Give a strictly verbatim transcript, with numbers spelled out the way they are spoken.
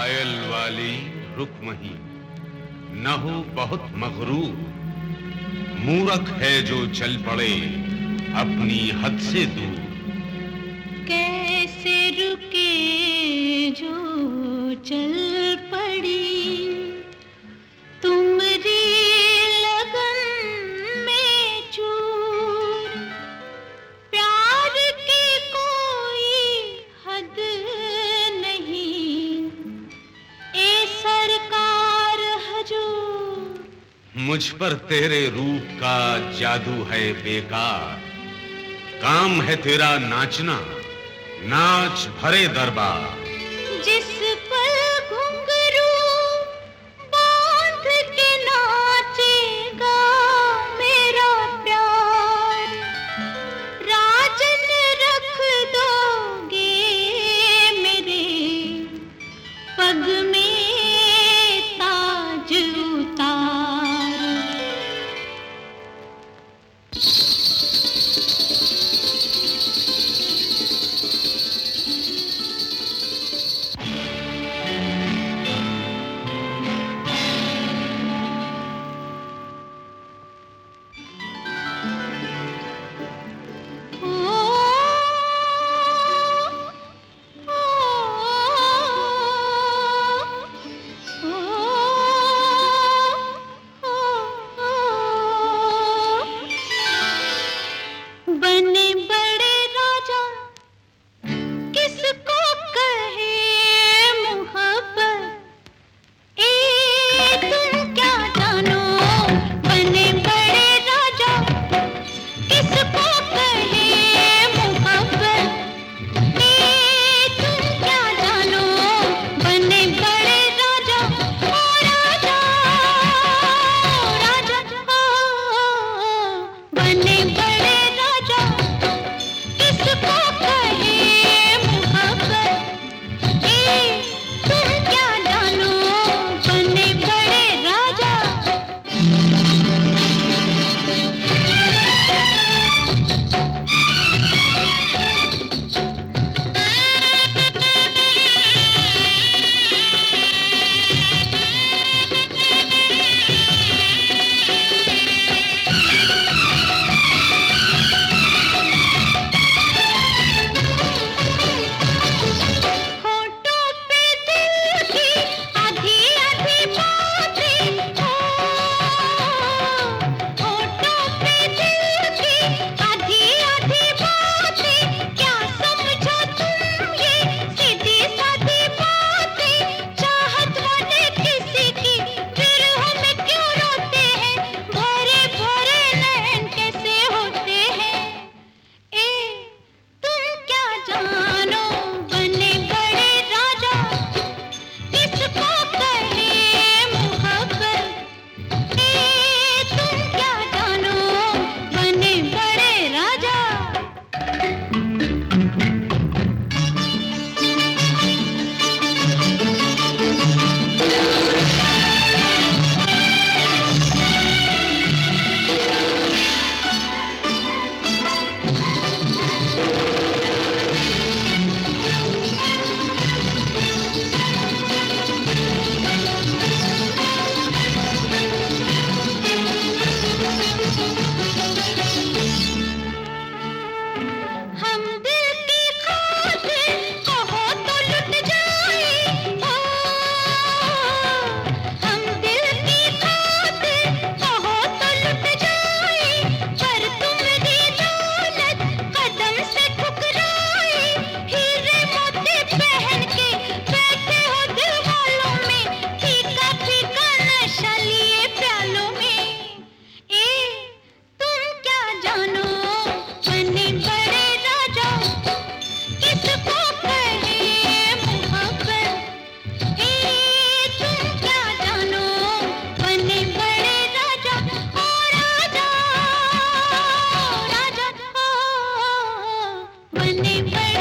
पायल वाली रुकमही, न हो बहुत मगरूर, मूरख है जो चल पड़े अपनी हद से दूर। कैसे रुके जो चल पड़ी तुम्हारी लगन में चूर। प्यार की कोई हद नहीं ए सरकार हजूर। मुझ पर तेरे रूप का जादू है बेकार, काम है तेरा नाचना, नाच भरे दरबार। जिस पल घुंघरू बांध के नाचेगा मेरा प्यार, राजन रख दोगे मेरे पग में ताज उतार। बने बड़े राजा किसको कहे मोहब्बत, ए तुम क्या जानो। बने बड़े राजा किसको कहे मोहब्बत, ए तुम क्या जानो। बने बड़े राजा ओ राजा राजा ओ बने बड़े किसको कहे मोहब्बत, ए तुम क्या जानो। बने बड़े राजा बने